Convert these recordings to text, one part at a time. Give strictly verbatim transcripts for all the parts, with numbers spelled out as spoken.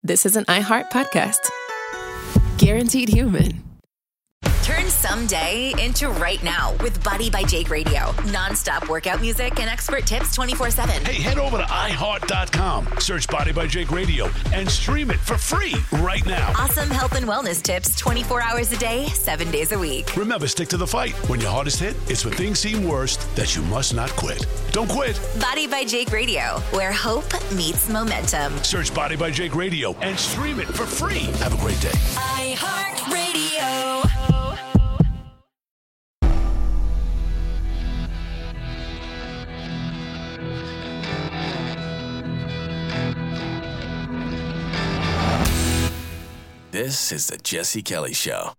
this is an iHeart podcast. Guaranteed Human. Turn someday into right now with Body by Jake Radio. Non-stop workout music and expert tips twenty-four seven. Hey, head over to i heart dot com, search Body by Jake Radio, and stream it for free right now. Awesome health and wellness tips twenty-four hours a day, seven days a week. Remember, stick to the fight. When your hardest hit, it's when things seem worst that you must not quit. Don't quit. Body by Jake Radio, where hope meets momentum. Search Body by Jake Radio and stream it for free. Have a great day. iHeart Radio. This is the Jesse Kelly Show.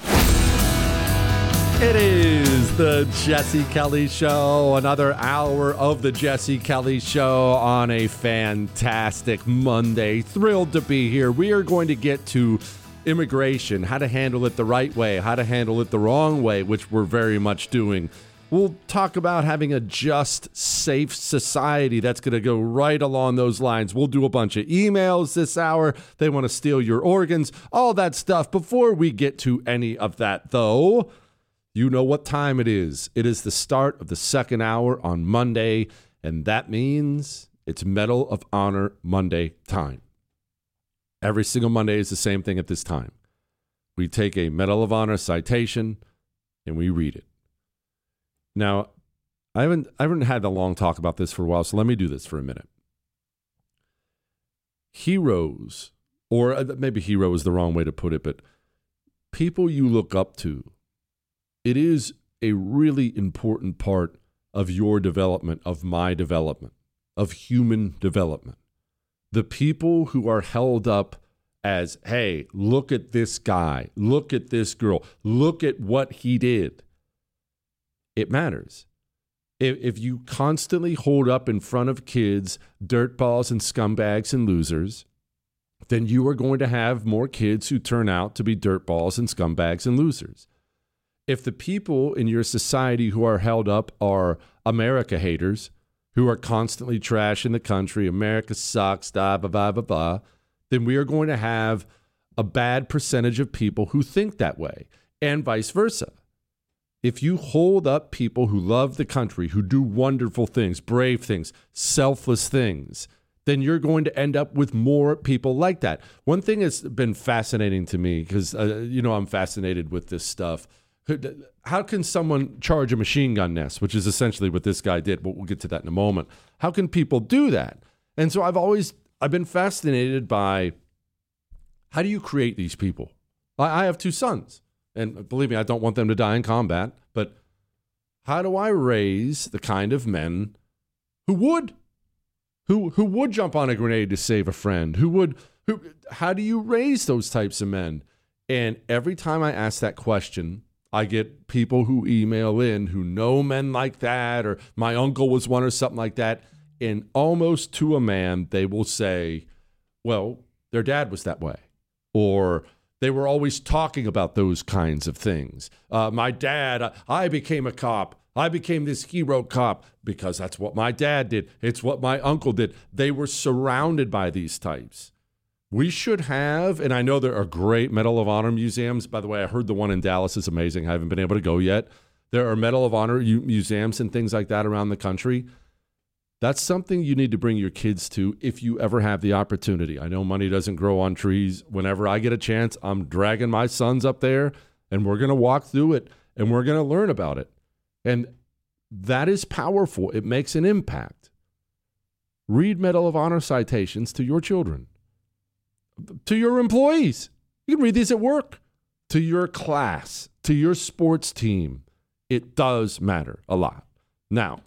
It is the Jesse Kelly Show, another hour of the Jesse Kelly Show on a fantastic Monday. Thrilled to be here. We are going to get to immigration, how to handle it the right way, how to handle it the wrong way, which we're very much doing. We'll talk about having a just, safe society. That's going to go right along those lines. We'll do a bunch of emails this hour. They want to steal your organs, all that stuff. Before we get to any of that, though, you know what time it is. It is the start of the second hour on Monday, and that means it's Medal of Honor Monday time. Every single Monday is the same thing at this time. We take a Medal of Honor citation, and we read it. Now, I haven't I haven't had a long talk about this for a while, so let me do this for a minute. Heroes, or maybe hero is the wrong way to put it, but people you look up to, it is a really important part of your development, of my development, of human development. The people who are held up as, hey, look at this guy, look at this girl, look at what he did. It matters. If, if you constantly hold up in front of kids dirtballs and scumbags and losers, then you are going to have more kids who turn out to be dirtballs and scumbags and losers. If the people in your society who are held up are America haters, who are constantly trashing the country, America sucks, blah, blah, blah, blah, blah, then we are going to have a bad percentage of people who think that way, and vice versa. If you hold up people who love the country, who do wonderful things, brave things, selfless things, then you're going to end up with more people like that. One thing that's been fascinating to me, because, uh, you know, I'm fascinated with this stuff. How can someone charge a machine gun nest, which is essentially what this guy did, but we'll get to that in a moment. How can people do that? And so I've always, I've been fascinated by, how do you create these people? I, I have two sons. And believe me, I don't want them to die in combat, but how do I raise the kind of men who would, who who would jump on a grenade to save a friend? Who would, who? How do you raise those types of men? And every time I ask that question, I get people who email in who know men like that, or my uncle was one or something like that. And almost to a man, they will say, well, their dad was that way, or they were always talking about those kinds of things. Uh, my dad, I became a cop. I became this hero cop because that's what my dad did. It's what my uncle did. They were surrounded by these types. We should have, and I know there are great Medal of Honor museums. By the way, I heard the one in Dallas is amazing. I haven't been able to go yet. There are Medal of Honor museums and things like that around the country. That's something you need to bring your kids to if you ever have the opportunity. I know money doesn't grow on trees. Whenever I get a chance, I'm dragging my sons up there, and we're going to walk through it, and we're going to learn about it. And that is powerful. It makes an impact. Read Medal of Honor citations to your children, to your employees. You can read these at work, to your class, to your sports team. It does matter a lot. Now,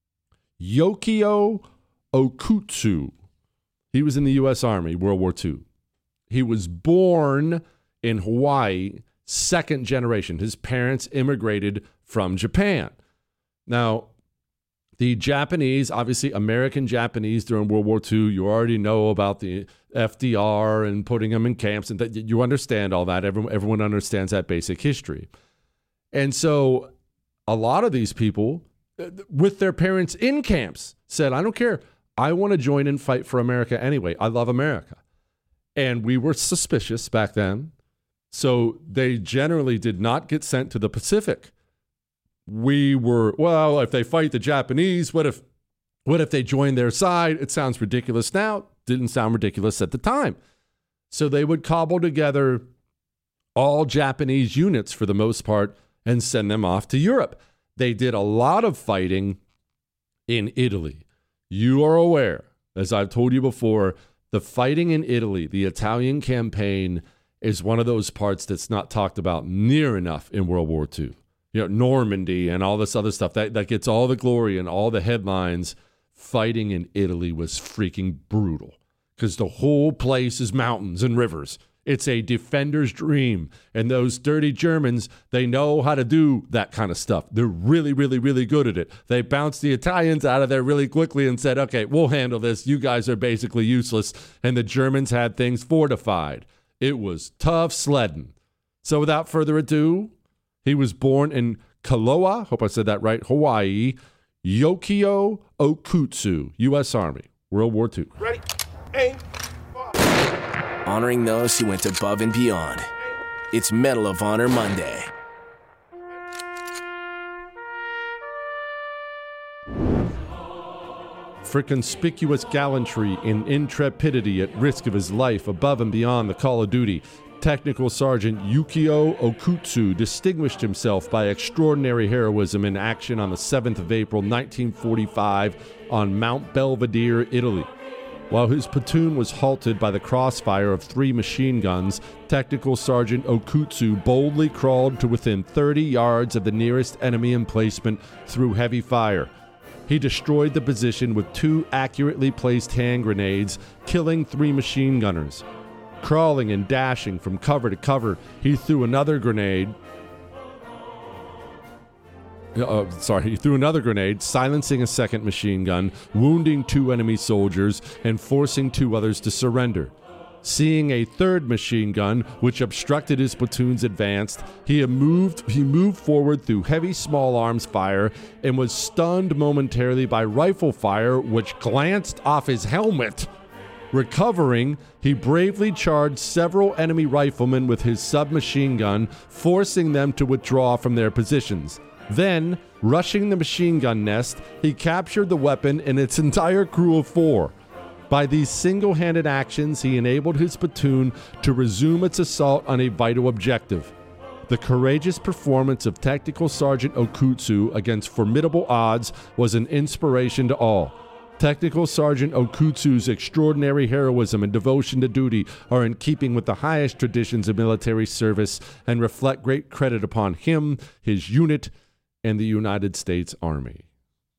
Yukio Okutsu. He was in the U S Army, World War Two. He was born in Hawaii, second generation. His parents immigrated from Japan. Now, the Japanese, obviously American Japanese during World War Two, you already know about the F D R and putting them in camps, and that you understand all that. Everyone, everyone understands that basic history. And so a lot of these people, with their parents in camps, said, I don't care. I want to join and fight for America anyway. I love America. And we were suspicious back then. So they generally did not get sent to the Pacific. We were, well, if they fight the Japanese, what if what if they join their side? It sounds ridiculous now. Didn't sound ridiculous at the time. So they would cobble together all Japanese units for the most part and send them off to Europe. They did a lot of fighting in Italy. You are aware, as I've told you before, the fighting in Italy, the Italian campaign, is one of those parts that's not talked about near enough in World War Two. You know, Normandy and all this other stuff, that, that gets all the glory and all the headlines. Fighting in Italy was freaking brutal because the whole place is mountains and rivers. It's a defender's dream. And those dirty Germans, they know how to do that kind of stuff. They're really, really, really good at it. They bounced the Italians out of there really quickly and said, okay, we'll handle this. You guys are basically useless. And the Germans had things fortified. It was tough sledding. So without further ado, he was born in Kaloa, hope I said that right, Hawaii, Yukio Okutsu, U S Army, World War Two. Ready, aim, fire. Honoring those who went above and beyond. It's Medal of Honor Monday. For conspicuous gallantry and intrepidity at risk of his life above and beyond the call of duty, Technical Sergeant Yukio Okutsu distinguished himself by extraordinary heroism in action on the seventh of April, nineteen forty-five on Mount Belvedere, Italy. While his platoon was halted by the crossfire of three machine guns, Technical Sergeant Okutsu boldly crawled to within thirty yards of the nearest enemy emplacement through heavy fire. He destroyed the position with two accurately placed hand grenades, killing three machine gunners. Crawling and dashing from cover to cover, he threw another grenade. Uh, sorry, he threw another grenade, silencing a second machine gun, wounding two enemy soldiers, and forcing two others to surrender. Seeing a third machine gun, which obstructed his platoon's advance, he moved, he moved forward through heavy small arms fire and was stunned momentarily by rifle fire, which glanced off his helmet. Recovering, he bravely charged several enemy riflemen with his submachine gun, forcing them to withdraw from their positions. Then, rushing the machine gun nest, he captured the weapon and its entire crew of four. By these single-handed actions, he enabled his platoon to resume its assault on a vital objective. The courageous performance of Technical Sergeant Okutsu against formidable odds was an inspiration to all. Technical Sergeant Okutsu's extraordinary heroism and devotion to duty are in keeping with the highest traditions of military service and reflect great credit upon him, his unit, and the United States Army.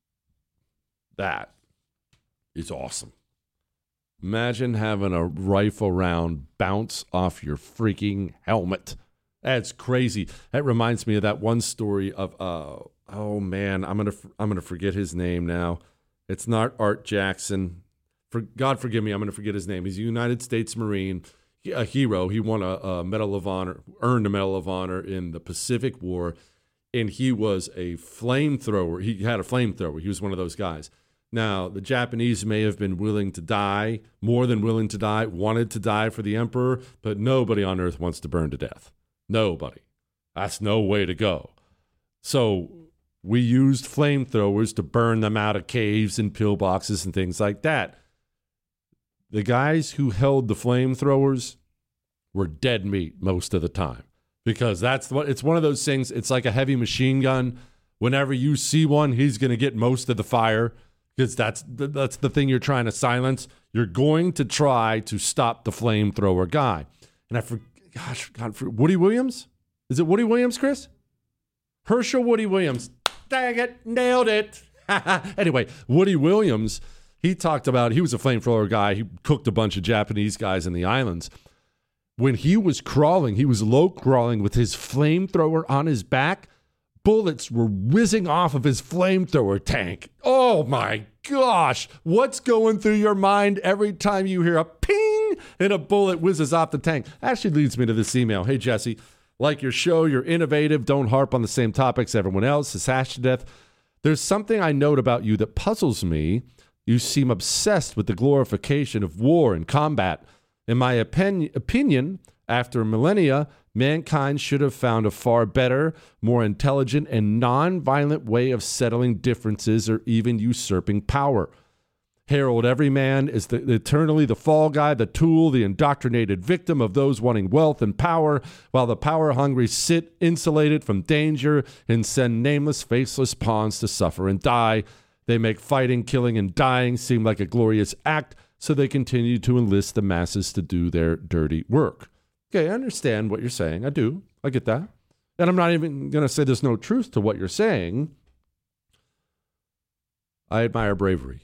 That is awesome. Imagine having a rifle round bounce off your freaking helmet. That's crazy. That reminds me of that one story of uh oh man, I'm gonna I'm gonna forget his name now. It's not Art Jackson. For God forgive me, I'm gonna forget his name. He's a United States Marine, a hero. He won a, a Medal of Honor, earned a Medal of Honor in the Pacific War, and he was a flamethrower. He had a flamethrower. He was one of those guys. Now, the Japanese may have been willing to die, more than willing to die, wanted to die for the emperor, but nobody on earth wants to burn to death. Nobody. That's no way to go. So we used flamethrowers to burn them out of caves and pillboxes and things like that. The guys who held the flamethrowers were dead meat most of the time because that's what it's one of those things. It's like a heavy machine gun. Whenever you see one, he's going to get most of the fire. Because that's the, that's the thing you're trying to silence. You're going to try to stop the flamethrower guy. And I forgot, gosh, God, for, Woody Williams? Is it Woody Williams, Chris? Herschel Woody Williams. Dang it, nailed it. Anyway, Woody Williams, he talked about, he was a flamethrower guy. He cooked a bunch of Japanese guys in the islands. When he was crawling, he was low crawling with his flamethrower on his back. Bullets were whizzing off of his flamethrower tank. Oh my gosh. What's going through your mind every time you hear a ping and a bullet whizzes off the tank? Actually leads me to this email. Hey, Jesse, like your show, you're innovative. Don't harp on the same topics everyone else is hashed to death. There's something I note about you that puzzles me. You seem obsessed with the glorification of war and combat. In my opin- opinion, after millennia, mankind should have found a far better, more intelligent, and non-violent way of settling differences or even usurping power. Herald every man is the, eternally the fall guy, the tool, the indoctrinated victim of those wanting wealth and power, while the power-hungry sit insulated from danger and send nameless, faceless pawns to suffer and die. They make fighting, killing, and dying seem like a glorious act, so they continue to enlist the masses to do their dirty work. Okay, I understand what you're saying. I do. I get that. And I'm not even going to say there's no truth to what you're saying. I admire bravery.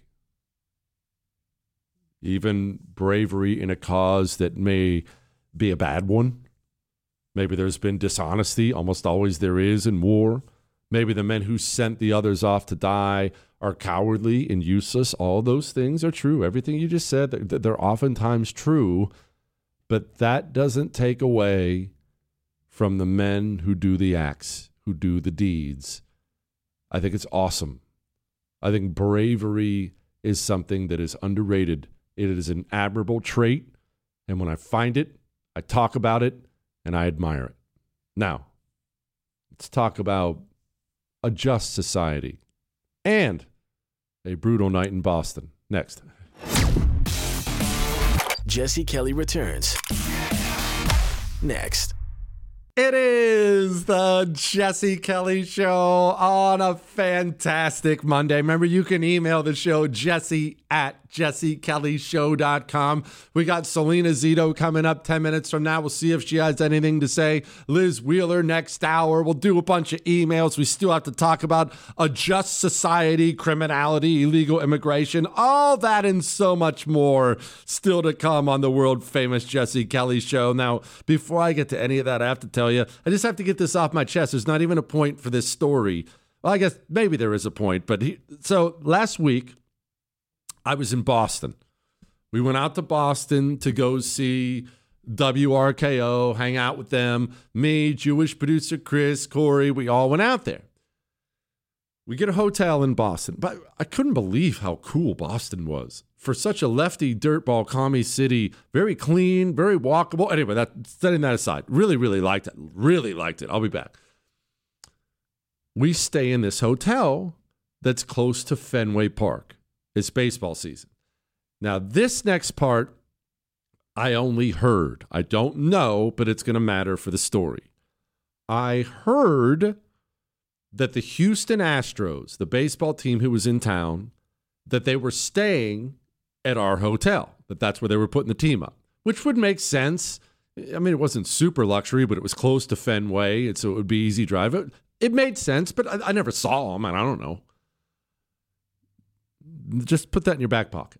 Even bravery in a cause that may be a bad one. Maybe there's been dishonesty. Almost always there is in war. Maybe the men who sent the others off to die are cowardly and useless. All those things are true. Everything you just said, they're oftentimes true. But that doesn't take away from the men who do the acts, who do the deeds. I think it's awesome. I think bravery is something that is underrated. It is an admirable trait, and when I find it, I talk about it, and I admire it. Now, let's talk about a just society and a brutal night in Boston. Next. Jesse Kelly returns next. It is the Jesse Kelly Show on a fantastic Monday. Remember, you can email the show, Jesse at jesse kelly show dot com. We got Selena Zito coming up ten minutes from now. We'll see if she has anything to say. Liz Wheeler next hour. We'll do a bunch of emails. We still have to talk about a just society, criminality, illegal immigration, all that and so much more still to come on the world famous Jesse Kelly Show. Now, before I get to any of that, I have to tell you, I just have to get this off my chest. There's not even a point for this story. Well, I guess maybe there is a point, but he, so last week I was in Boston. We went out to Boston to go see W R K O, hang out with them. Me, Jewish producer Chris, Corey, we all went out there. We get a hotel in Boston, but I couldn't believe how cool Boston was. For such a lefty, dirtball, commie city, very clean, very walkable. Anyway, that, setting that aside, really, really liked it. Really liked it. I'll be back. We stay in this hotel that's close to Fenway Park. It's baseball season. Now, this next part, I only heard. I don't know, but it's going to matter for the story. I heard that the Houston Astros, the baseball team who was in town, that they were staying at our hotel, that that's where they were putting the team up, which would make sense. I mean, it wasn't super luxury, but it was close to Fenway, and so it would be easy drive. It, it made sense, but I, I never saw them, and I don't know. Just put that in your back pocket.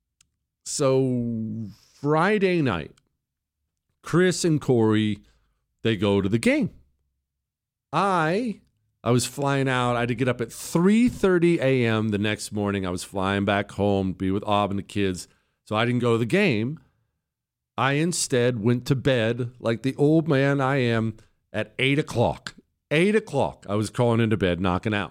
So Friday night, Chris and Corey, they go to the game. I... I was flying out. I had to get up at three thirty a.m. the next morning. I was flying back home, be with Ob and the kids. So I didn't go to the game. I instead went to bed like the old man I am at eight o'clock. eight o'clock, I was crawling into bed, knocking out.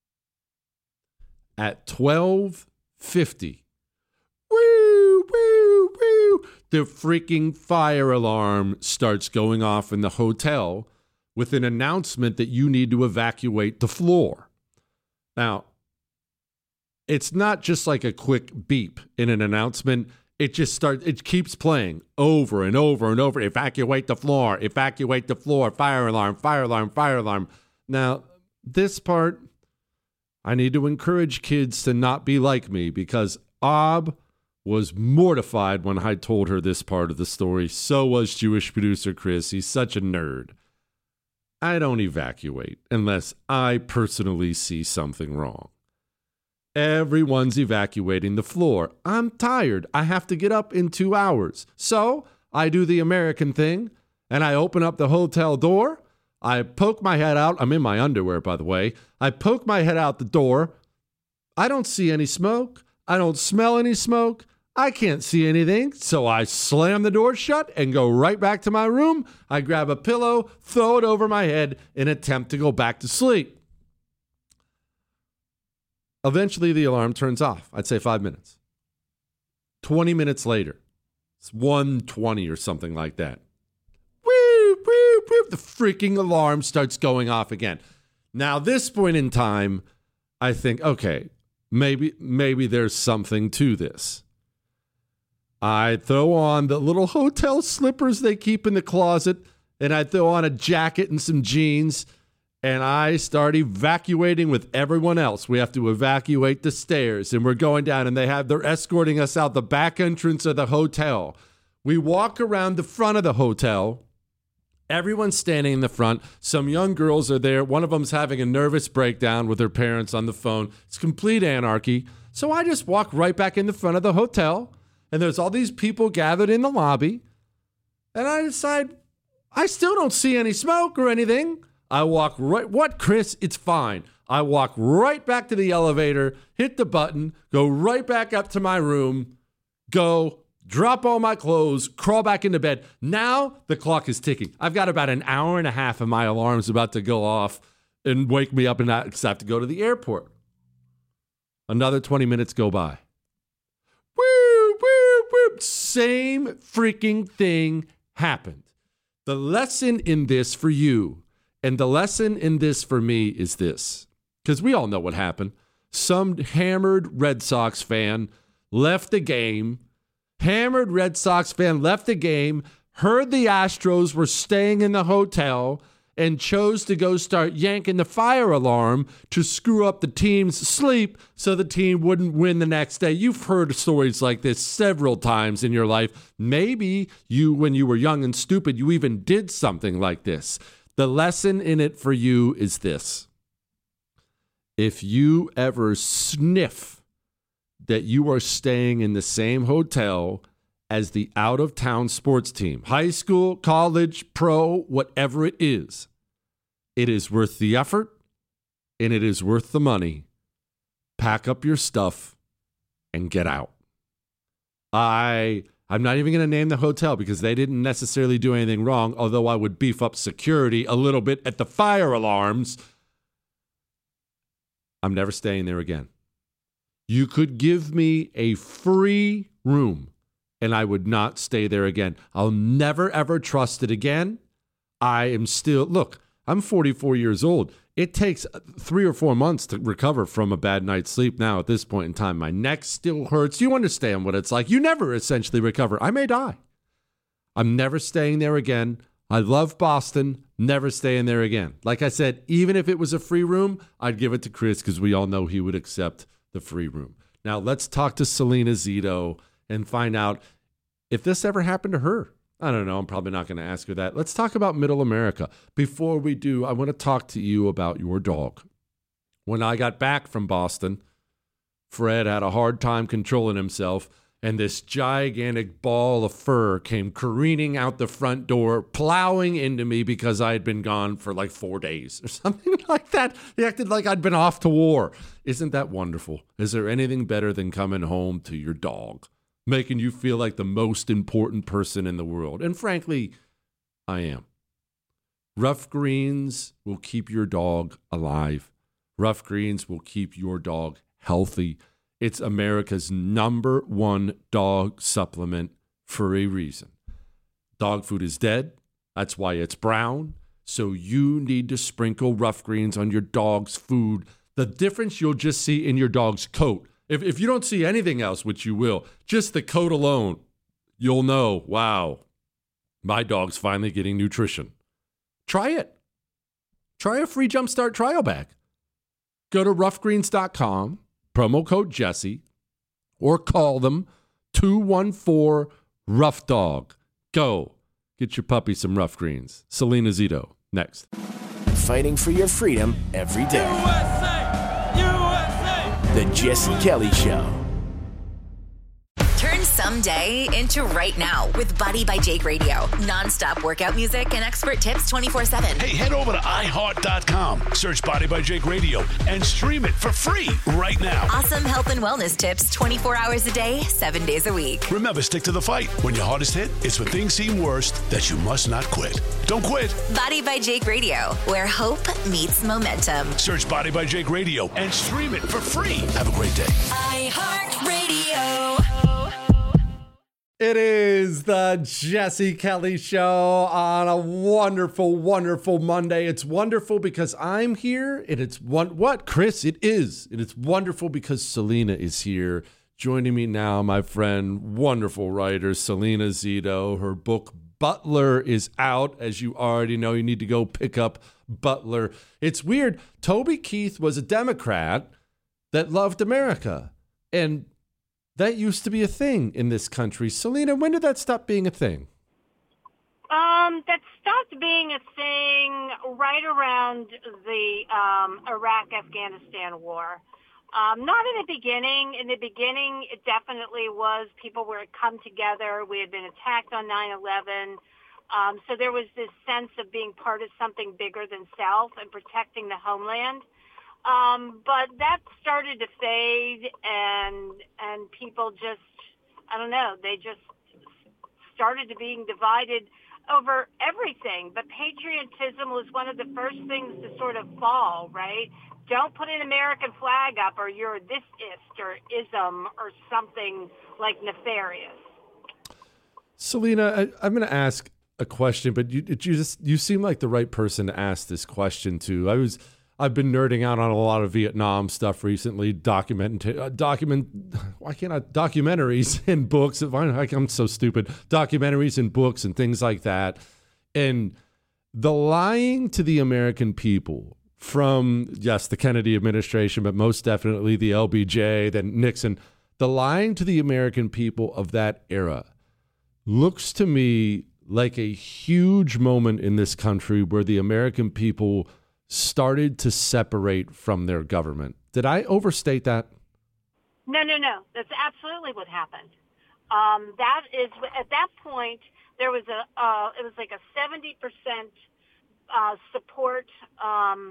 At twelve fifty, woo, woo, woo, the freaking fire alarm starts going off in the hotel with an announcement that you need to evacuate the floor. Now, it's not just like a quick beep in an announcement. It just starts, it keeps playing over and over and over. Evacuate the floor, evacuate the floor, fire alarm, fire alarm, fire alarm. Now, this part, I need to encourage kids to not be like me because Ob was mortified when I told her this part of the story. So was Jewish producer Chris. He's such a nerd. I don't evacuate unless I personally see something wrong. Everyone's evacuating the floor. I'm tired. I have to get up in two hours. So I do the American thing, and I open up the hotel door. I poke my head out. I'm in my underwear, by the way. I poke my head out the door. I don't see any smoke. I don't smell any smoke. I can't see anything, so I slam the door shut and go right back to my room. I grab a pillow, throw it over my head, and attempt to go back to sleep. Eventually, the alarm turns off. I'd say five minutes. twenty minutes later, It's one twenty or something like that. Woo, woo, woo. The freaking alarm starts going off again. Now, this point in time, I think, okay, maybe maybe there's something to this. I throw on the little hotel slippers they keep in the closet, and I throw on a jacket and some jeans, and I start evacuating with everyone else. We have to evacuate the stairs, and we're going down, and they have they're escorting us out the back entrance of the hotel. We walk around the front of the hotel. Everyone's standing in the front. Some young girls are there. One of them's having a nervous breakdown with her parents on the phone. It's complete anarchy. So I just walk right back in the front of the hotel, and there's all these people gathered in the lobby, and I decide I still don't see any smoke or anything. I walk right, what, Chris? It's fine. I walk right back to the elevator, hit the button, go right back up to my room, go, drop all my clothes, crawl back into bed. Now the clock is ticking. I've got about an hour and a half of my alarms about to go off and wake me up, and I have to go to the airport. Another twenty minutes go by. Woo, woo, woo. Same freaking thing happened. The lesson in this for you, and the lesson in this for me is this, because we all know what happened. Some hammered Red Sox fan left the game, hammered Red Sox fan left the game, heard the Astros were staying in the hotel, and chose to go start yanking the fire alarm to screw up the team's sleep so the team wouldn't win the next day. You've heard stories like this several times in your life. Maybe you, when you were young and stupid, you even did something like this. The lesson in it for you is this. If you ever sniff that you are staying in the same hotel as the out-of-town sports team, high school, college, pro, whatever it is, it is worth the effort and it is worth the money. Pack up your stuff and get out. I, I'm not even going to name the hotel because they didn't necessarily do anything wrong, although I would beef up security a little bit at the fire alarms. I'm never staying there again. You could give me a free room and I would not stay there again. I'll never, ever trust it again. I am still, look, I'm forty-four years old. It takes three or four months to recover from a bad night's sleep now at this point in time. My neck still hurts. You understand what it's like. You never essentially recover. I may die. I'm never staying there again. I love Boston. Never staying there again. Like I said, even if it was a free room, I'd give it to Chris because we all know he would accept the free room. Now, let's talk to Selena Zito and find out if this ever happened to her. I don't know. I'm probably not going to ask her that. Let's talk about Middle America. Before we do, I want to talk to you about your dog. When I got back from Boston, Fred had a hard time controlling himself, and this gigantic ball of fur came careening out the front door, plowing into me because I had been gone for like four days or something like that. He acted like I'd been off to war. Isn't that wonderful? Is there anything better than coming home to your dog, making you feel like the most important person in the world? And frankly, I am. Rough Greens will keep your dog alive. Rough Greens will keep your dog healthy. It's America's number one dog supplement for a reason. Dog food is dead. That's why it's brown. So you need to sprinkle Rough Greens on your dog's food. The difference you'll just see in your dog's coat. If if you don't see anything else, which you will, just the coat alone, you'll know, wow, my dog's finally getting nutrition. Try it. Try a free Jumpstart trial bag. Go to rough greens dot com, promo code Jesse, or call them two one four, rough dog. Go. Get your puppy some Rough Greens. Selena Zito, next. Fighting for your freedom every day. U S A! U S A! The Jesse Kelly Show. Turn someday into right now with Body by Jake Radio. Non-stop workout music and expert tips twenty-four seven. Hey, head over to i heart dot com, search Body by Jake Radio, and stream it for free right now. Awesome health and wellness tips twenty-four hours a day, seven days a week. Remember, stick to the fight. When your hardest hit, it's when things seem worst that you must not quit. Don't quit. Body by Jake Radio, where hope meets momentum. Search Body by Jake Radio and stream it for free. Have a great day. iHeartRadio. It is the Jesse Kelly Show on a wonderful, wonderful Monday. It's wonderful because I'm here, and it's one what, Chris? It is. And it's wonderful because Selena is here. Joining me now, my friend, wonderful writer, Selena Zito. Her book, Butler, is out. As you already know, you need to go pick up Butler. It's weird. Toby Keith was a Democrat that loved America. And that used to be a thing in this country. Selena, when did that stop being a thing? Um, that stopped being a thing right around the um, Iraq-Afghanistan war. Um, not in the beginning. In the beginning, it definitely was. People were come together. We had been attacked on nine eleven. Um, so there was this sense of being part of something bigger than self and protecting the homeland. Um, but that started to fade, and and people just, I don't know, they just started to being divided over everything. But patriotism was one of the first things to sort of fall, right? Don't put an American flag up or you're this-ist or ism or something like nefarious. Selena, I, I'm going to ask a question, but you, you just you seem like the right person to ask this question to. I was... I've been nerding out on a lot of Vietnam stuff recently, document, uh, document, why can't I, documentaries and books. I'm so stupid. Documentaries and books and things like that. And the lying to the American people from, yes, the Kennedy administration, but most definitely the L B J, then Nixon, the lying to the American people of that era looks to me like a huge moment in this country where the American people started to separate from their government. Did I overstate that? No, no, no. That's absolutely what happened. Um, that is, at that point, there was a, uh, it was like a seventy percent uh, support um,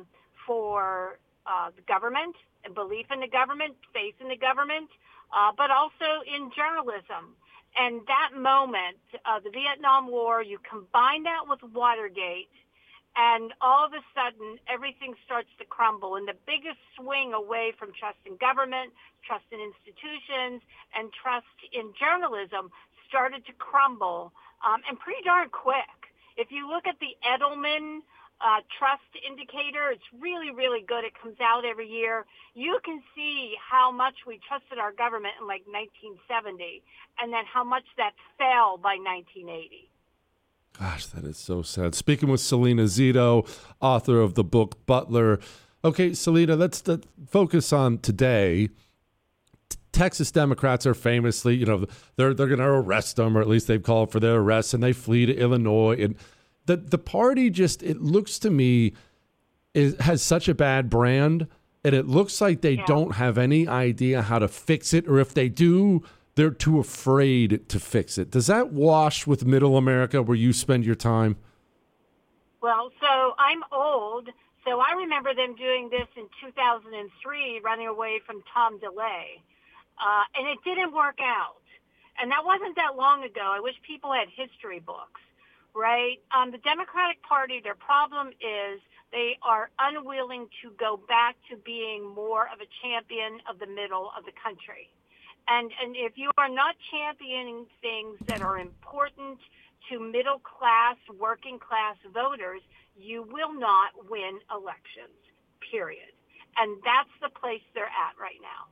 for uh, the government, and belief in the government, faith in the government, uh, but also in journalism. And that moment, uh, the Vietnam War, you combine that with Watergate, and all of a sudden, everything starts to crumble. And the biggest swing away from trust in government, trust in institutions, and trust in journalism started to crumble, um, and pretty darn quick. If you look at the Edelman uh, trust indicator, it's really, really good. It comes out every year. You can see how much we trusted our government in like nineteen seventy, and then how much that fell by nineteen eighty. Gosh, that is so sad. Speaking with Selena Zito, author of the book Butler. Okay, Selena, let's, let's focus on today. T- Texas Democrats are famously, you know, they're they're going to arrest them, or at least they've called for their arrests, and they flee to Illinois. And the the party just, it looks to me, is, has such a bad brand, and it looks like they yeah. don't have any idea how to fix it, or if they do, they're too afraid to fix it. Does that wash with middle America where you spend your time? Well, so I'm old, so I remember them doing this in two thousand three, running away from Tom DeLay. Uh, and it didn't work out. And that wasn't that long ago. I wish people had history books, right? Um, the Democratic Party, their problem is they are unwilling to go back to being more of a champion of the middle of the country. And and if you are not championing things that are important to middle-class, working-class voters, you will not win elections, period. And that's the place they're at right now.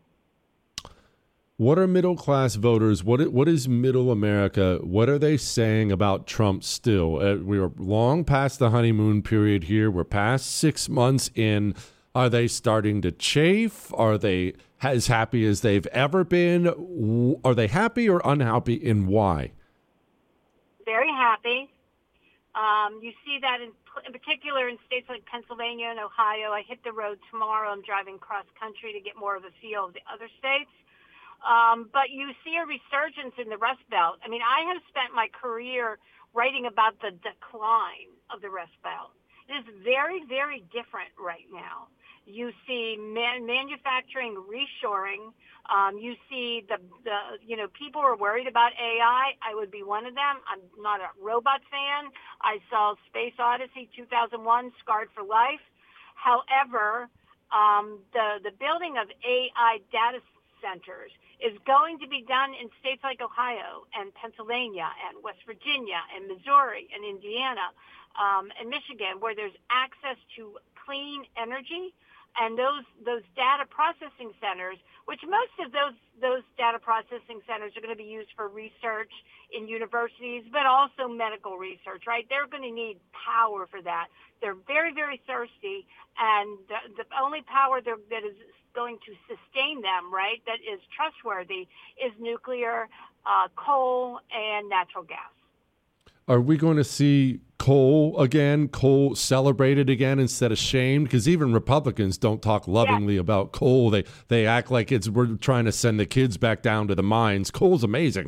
What are middle-class voters? What What is middle America? What are they saying about Trump still? Uh, we are long past the honeymoon period here. We're past six months in. Are they starting to chafe? Are they as happy as they've ever been? Are they happy or unhappy, and why? Very happy. Um, you see that in, in particular in states like Pennsylvania and Ohio. I hit the road tomorrow. I'm driving cross country to get more of a feel of the other states. Um, but you see a resurgence in the Rust Belt. I mean, I have spent my career writing about the decline of the Rust Belt. It is very, very different right now. You see man- manufacturing reshoring. Um, you see the, the, you know, people are worried about A I. I would be one of them. I'm not a robot fan. I saw Space Odyssey two thousand one, Scarred for Life. However, um, the, the building of A I data centers is going to be done in states like Ohio and Pennsylvania and West Virginia and Missouri and Indiana um, and Michigan, where there's access to clean energy. And those those data processing centers, which most of those those data processing centers are going to be used for research in universities, but also medical research, right? They're going to need power for that. They're very, very thirsty, and the, the only power that is going to sustain them, right, that is trustworthy, is nuclear, uh, coal, and natural gas. Are we going to see coal again, coal celebrated again instead of shamed? Because even Republicans don't talk lovingly yeah. about coal. They they act like it's we're trying to send the kids back down to the mines. Coal's amazing.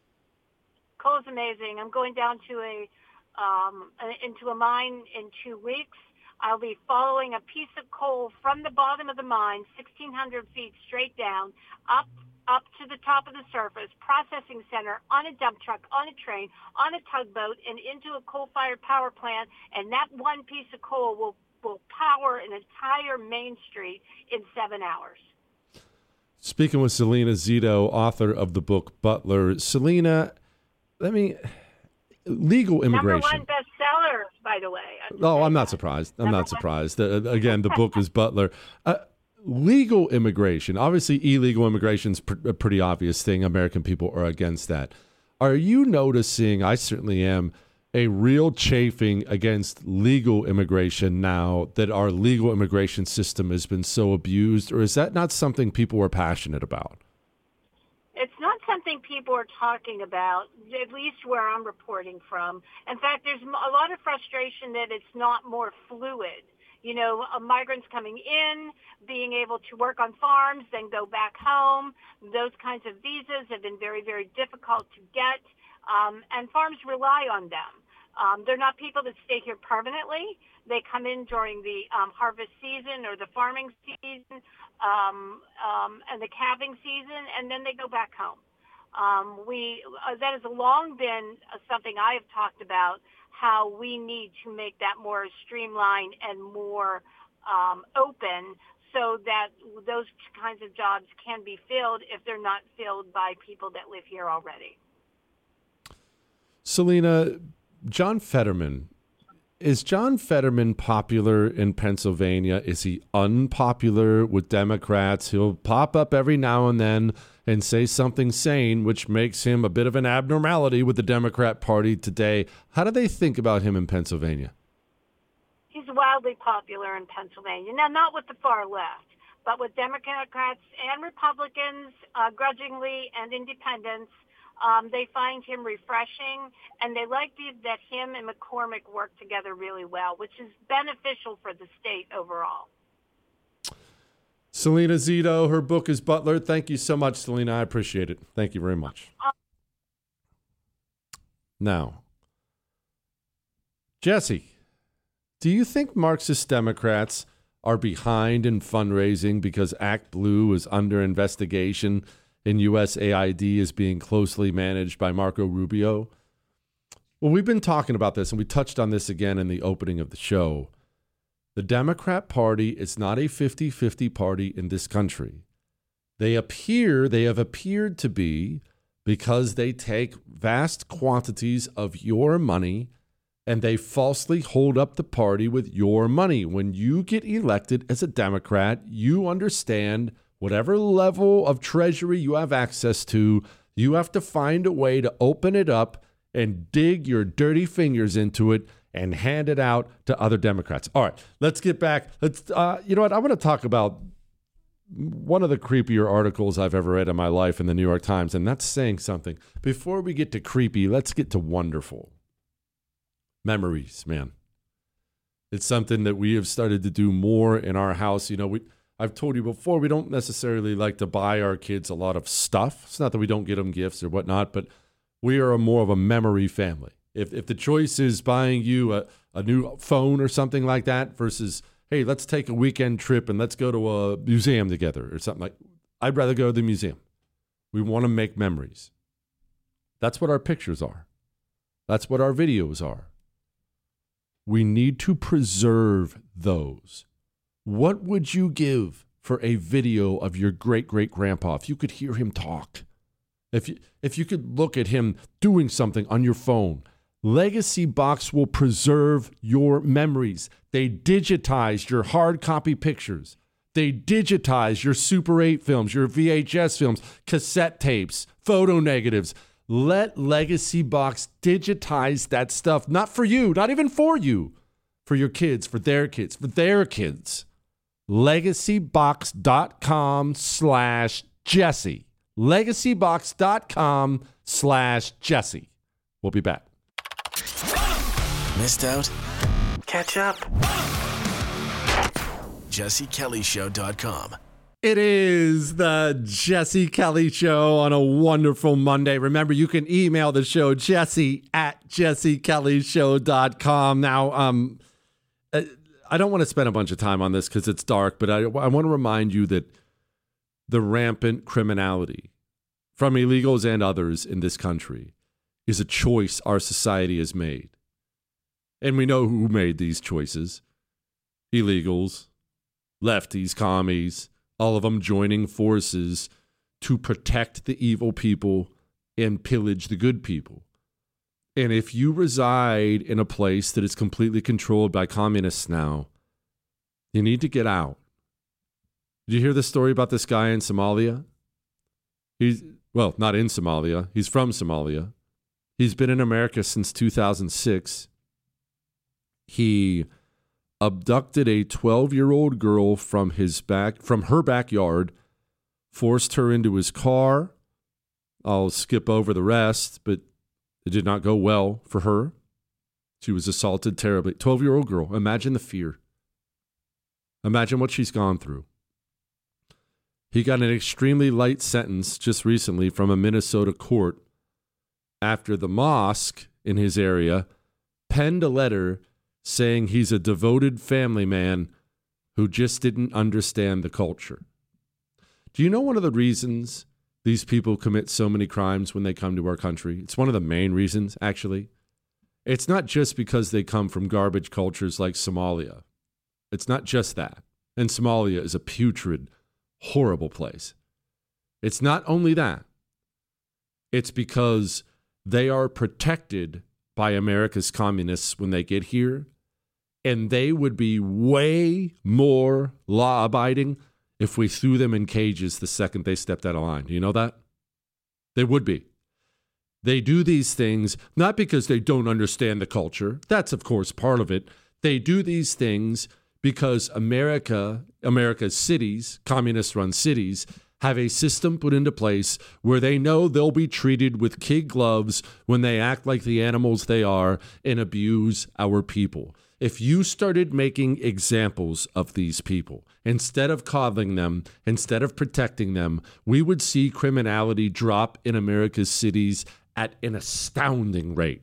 Coal's amazing. I'm going down to a um, into a mine in two weeks. I'll be following a piece of coal from the bottom of the mine, sixteen hundred feet straight down, up up to the top of the surface, processing center, on a dump truck, on a train, on a tugboat, and into a coal-fired power plant. And that one piece of coal will, will power an entire Main Street in seven hours. Speaking with Selena Zito, author of the book Butler. Selena, let me... Legal immigration. Number one bestseller, by the way. Oh, I'm not surprised. I'm Number not surprised. Uh, again, the book is Butler. Uh, Legal immigration, obviously illegal immigration is pr- a pretty obvious thing. American people are against that. Are you noticing, I certainly am, a real chafing against legal immigration now that our legal immigration system has been so abused, or is that not something people are passionate about? It's not something people are talking about, at least where I'm reporting from. In fact, there's a lot of frustration that it's not more fluid. You know, uh, migrants coming in, being able to work on farms, then go back home. Those kinds of visas have been very, very difficult to get, um, and farms rely on them. Um, they're not people that stay here permanently. They come in during the um, harvest season or the farming season um, um, and the calving season, and then they go back home. Um, we uh, that has long been uh, something I have talked about, how we need to make that more streamlined and more um, open so that those kinds of jobs can be filled if they're not filled by people that live here already. Selena, John Fetterman, is John Fetterman popular in Pennsylvania? Is he unpopular with Democrats? He'll pop up every now and then and say something sane, which makes him a bit of an abnormality with the Democrat Party today. How do they think about him in Pennsylvania? He's wildly popular in Pennsylvania. Now, not with the far left, but with Democrats and Republicans, uh, grudgingly, and independents. Um, they find him refreshing, and they like the, that him and McCormick work together really well, which is beneficial for the state overall. Selena Zito, her book is Butler. Thank you so much, Selena. I appreciate it. Thank you very much. Um, now, Jesse, do you think Marxist Democrats are behind in fundraising because Act Blue is under investigation and U S A I D is being closely managed by Marco Rubio? Well, we've been talking about this, and we touched on this again in the opening of the show. The Democrat Party is not a fifty-fifty party in this country. They appear, they have appeared to be, because they take vast quantities of your money and they falsely hold up the party with your money. When you get elected as a Democrat, you understand whatever level of treasury you have access to, you have to find a way to open it up and dig your dirty fingers into it and hand it out to other Democrats. All right, let's get back. Let's, uh, you know what? I want to talk about one of the creepier articles I've ever read in my life in the New York Times, and that's saying something. Before we get to creepy, let's get to wonderful. Memories, man. It's something that we have started to do more in our house. You know, we I've told you before, we don't necessarily like to buy our kids a lot of stuff. It's not that we don't get them gifts or whatnot, but we are a more of a memory family. If if the choice is buying you a, a new phone or something like that versus, hey, let's take a weekend trip and let's go to a museum together or something like, I'd rather go to the museum. We want to make memories. That's what our pictures are. That's what our videos are. We need to preserve those. What would you give for a video of your great-great-grandpa, if you could hear him talk, if you, if you could look at him doing something on your phone, Legacy Box will preserve your memories. They digitize your hard copy pictures. They digitize your Super eight films, your V H S films, cassette tapes, photo negatives. Let Legacy Box digitize that stuff, not for you, not even for you, for your kids, for their kids, for their kids. LegacyBox.com slash Jesse. LegacyBox.com slash Jesse. We'll be back. Missed out? Catch up. Jesse Kelly Show dot com. It is the Jesse Kelly Show on a wonderful Monday. Remember, you can email the show, Jesse at Jesse Kelly Show dot com. Now, um, I don't want to spend a bunch of time on this because it's dark, but I, I want to remind you that the rampant criminality from illegals and others in this country is a choice our society has made. And we know who made these choices. Illegals, lefties, commies, all of them joining forces to protect the evil people and pillage the good people. And if you reside in a place that is completely controlled by communists now, you need to get out. Did you hear the story about this guy in Somalia? He's, well, not in Somalia. He's from Somalia. He's been in America since two thousand six. He abducted a twelve-year-old girl from his back, from her backyard, forced her into his car. I'll skip over the rest, but it did not go well for her. She was assaulted terribly. twelve-year-old girl. Imagine the fear. Imagine what she's gone through. He got an extremely light sentence just recently from a Minnesota court after the mosque in his area penned a letter saying he's a devoted family man who just didn't understand the culture. Do you know one of the reasons these people commit so many crimes when they come to our country? It's one of the main reasons, actually. It's not just because they come from garbage cultures like Somalia. It's not just that. And Somalia is a putrid, horrible place. It's not only that. It's because they are protected by America's communists when they get here, and they would be way more law-abiding if we threw them in cages the second they stepped out of line. Do you know that? They would be. They do these things not because they don't understand the culture. That's, of course, part of it. They do these things because America, America's cities, communist-run cities, have a system put into place where they know they'll be treated with kid gloves when they act like the animals they are and abuse our people. If you started making examples of these people, instead of coddling them, instead of protecting them, we would see criminality drop in America's cities at an astounding rate.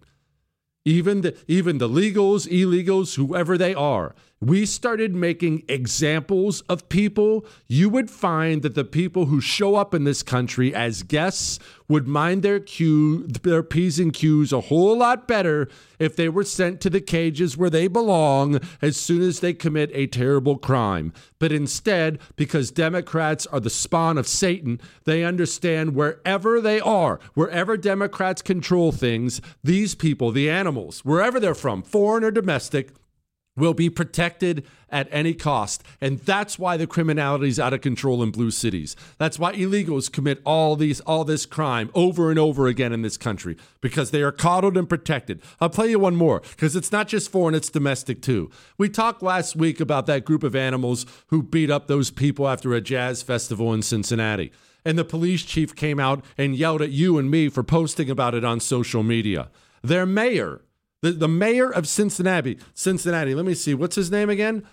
Even the, even the legals, illegals, whoever they are, we started making examples of people, you would find that the people who show up in this country as guests would mind their Q, their P's and Q's a whole lot better if they were sent to the cages where they belong as soon as they commit a terrible crime. But instead, because Democrats are the spawn of Satan, they understand wherever they are, wherever Democrats control things, these people, the animals, wherever they're from, foreign or domestic, will be protected at any cost. And that's why the criminality is out of control in blue cities. That's why illegals commit all these, all this crime over and over again in this country, because they are coddled and protected. I'll play you one more, because it's not just foreign, it's domestic too. We talked last week about that group of animals who beat up those people after a jazz festival in Cincinnati. And the police chief came out and yelled at you and me for posting about it on social media. Their mayor, The, the mayor of Cincinnati, Cincinnati, let me see, what's his name again?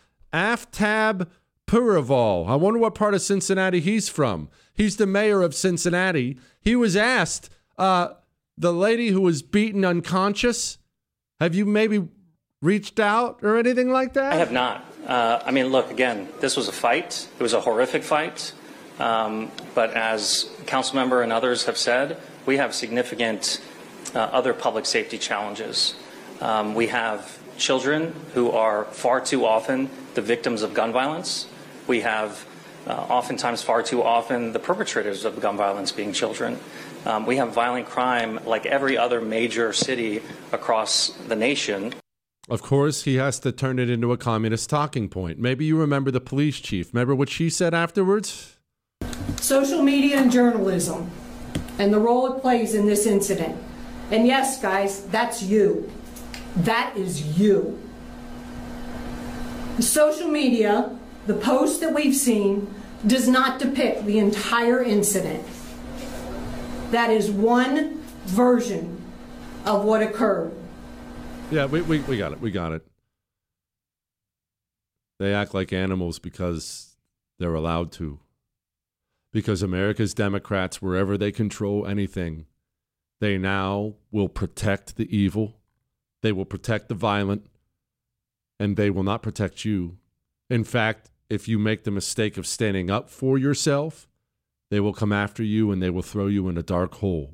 Aftab Puraval. I wonder what part of Cincinnati he's from. He's the mayor of Cincinnati. He was asked, uh, the lady who was beaten unconscious, have you maybe reached out or anything like that? I have not. Uh, I mean, look, again, this was a fight. It was a horrific fight. Um, but as council member and others have said, we have significant uh, other public safety challenges. Um, we have children who are far too often the victims of gun violence. We have uh, oftentimes, far too often, the perpetrators of gun violence being children. Um, we have violent crime like every other major city across the nation. Of course, he has to turn it into a communist talking point. Maybe you remember the police chief. Remember what she said afterwards? Social media and journalism and the role it plays in this incident. And yes, guys, that's you. That is you. The social media, the post that we've seen, does not depict the entire incident. That is one version of what occurred. Yeah, we, we, we got it. We got it. They act like animals because they're allowed to. Because America's Democrats, wherever they control anything, they now will protect the evil. They will protect the violent. And they will not protect you. In fact, if you make the mistake of standing up for yourself, they will come after you and they will throw you in a dark hole.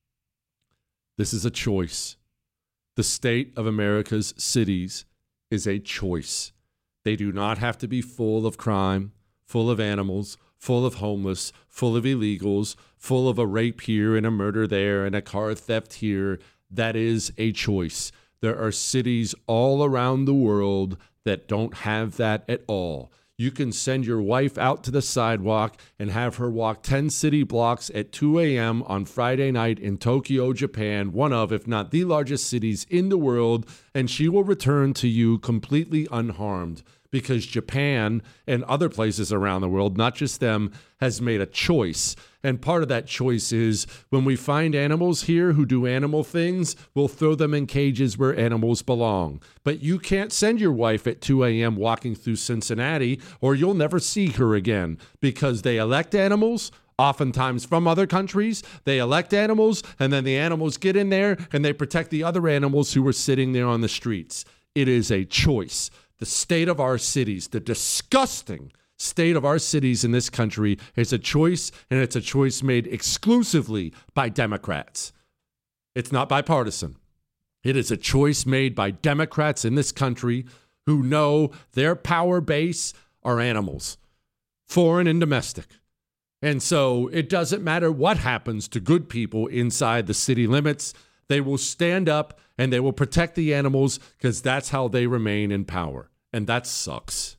This is a choice. The state of America's cities is a choice. They do not have to be full of crime, full of animals, full of homeless, full of illegals, full of a rape here and a murder there and a car theft here. That is a choice. There are cities all around the world that don't have that at all. You can send your wife out to the sidewalk and have her walk ten city blocks at two a.m. on Friday night in Tokyo, Japan, one of, if not the largest cities in the world, and she will return to you completely unharmed because Japan and other places around the world, not just them, has made a choice. And part of that choice is when we find animals here who do animal things, we'll throw them in cages where animals belong. But you can't send your wife at two a.m. walking through Cincinnati, or you'll never see her again, because they elect animals, oftentimes from other countries. They elect animals, and then the animals get in there, and they protect the other animals who are sitting there on the streets. It is a choice. The state of our cities, the disgusting state of our cities in this country is a choice, and it's a choice made exclusively by Democrats. It's not bipartisan. It is a choice made by Democrats in this country who know their power base are animals, foreign and domestic. And so it doesn't matter what happens to good people inside the city limits. They will stand up and they will protect the animals because that's how they remain in power. And that sucks.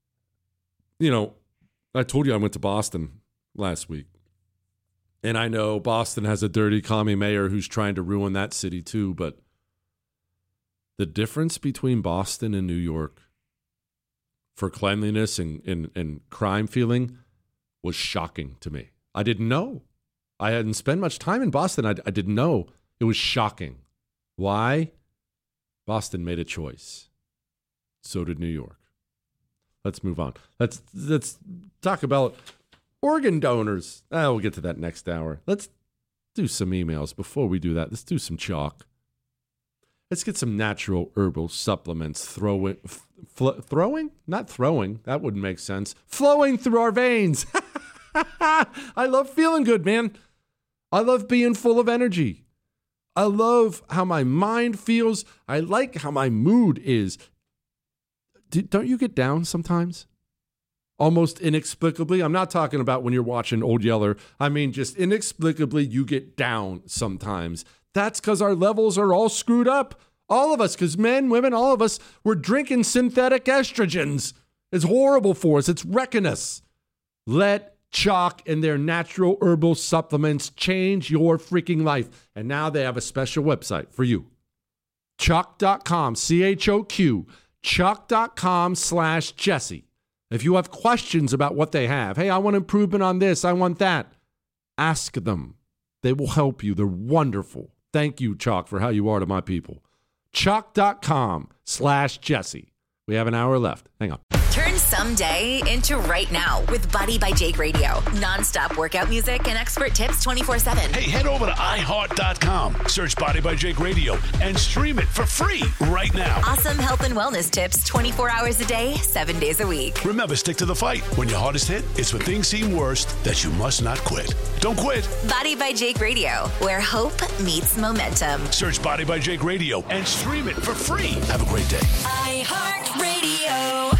You know, I told you I went to Boston last week. And I know Boston has a dirty commie mayor who's trying to ruin that city too. But the difference between Boston and New York for cleanliness and, and, and crime feeling was shocking to me. I didn't know. I hadn't spent much time in Boston. I, I didn't know. It was shocking. Why? Boston made a choice. So did New York. Let's move on. Let's let's talk about organ donors. Oh, we'll get to that next hour. Let's do some emails. Before we do that, let's do some chalk. Let's get some natural herbal supplements throwing, fl- throwing? Not throwing. That wouldn't make sense. Flowing through our veins. I love feeling good, man. I love being full of energy. I love how my mind feels. I like how my mood is. Do, don't you get down sometimes? Almost inexplicably. I'm not talking about when you're watching Old Yeller. I mean, just inexplicably, you get down sometimes. That's because our levels are all screwed up. All of us, because men, women, all of us, we're drinking synthetic estrogens. It's horrible for us. It's wrecking us. Let Chalk and their natural herbal supplements change your freaking life. And now they have a special website for you. Chalk dot com, C H O Q, Chalk dot com slash Jesse. If you have questions about what they have, hey, I want improvement on this, I want that, ask them. They will help you. They're wonderful. Thank you, Chalk, for how you are to my people. Chalk dot com slash Jesse. We have an hour left. Hang on. Turn someday into right now with Body by Jake Radio. Non-stop workout music and expert tips twenty-four seven. Hey, head over to i heart dot com. Search Body by Jake Radio and stream it for free right now. Awesome health and wellness tips twenty-four hours a day, seven days a week. Remember, stick to the fight. When your hardest hit, it's when things seem worst that you must not quit. Don't quit. Body by Jake Radio, where hope meets momentum. Search Body by Jake Radio and stream it for free. Have a great day. iHeartRadio.